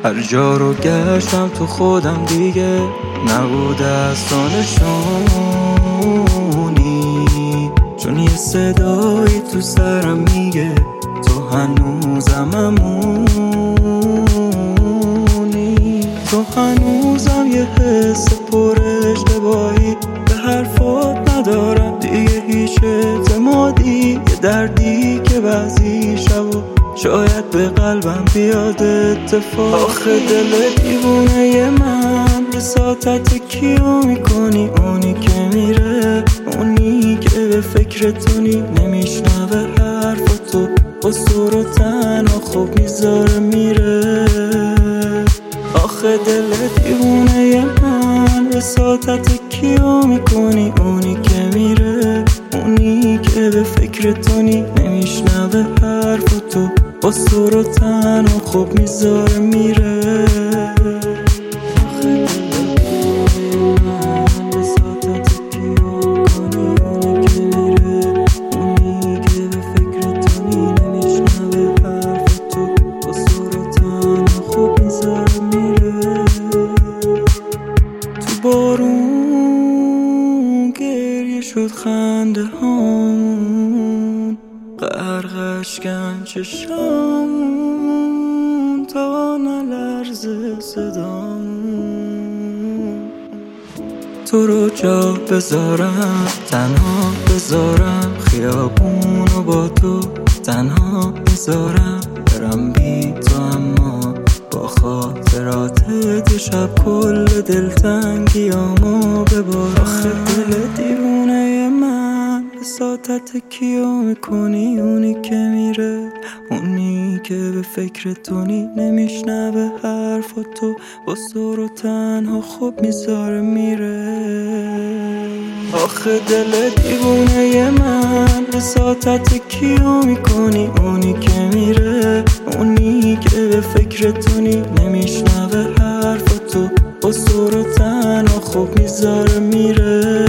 هر جا رو گشتم تو خودم دیگه نبود از تو نشونی، چون یه صدایی تو سرم میگه تو هنوزم امونی، تو هنوزم یه حس پر اشتباهی به حرفات ندارم دیگه هیچ اعتمادی، یه دردی که بعضی شبا شاید به قلبم بیاد اتفاق. آخه دل دیوونه من بساطت کیو میکنی، اونی که میره، اونی که به فکر تونی، نمیشنوه حرفتو با سر و تنها خوب میذاره میره. آخه دل دیوونه من بساطت کیو میکنی، اونی که میره، اونی که به فکر تونی، نمیشنوه حرفتو با سر و تنها خوب میذاره میره. بارون گریه شد خنده هامون، غرقش کن چشامون تا نلرزه صدامون. تو رو جا بذارم، تنها بذارم، خیابونو با تو تنها بذارم، برم بی تو اما با خاطرات شب کل دلتنگیامو ببار. آخه دل دیوونه من بساطت کیو میکنی، اونی که میره، اونی که به فکر تونی، نمیشنوه حرفتو با سر و تنها خوب میذاره میره. آخه دل دیوونه من بساطت کیو میکنی، اونی که میره، اونی که به فکر تونی، نمیشنوه حرفتو با سر و تنها خوب میذاره میره.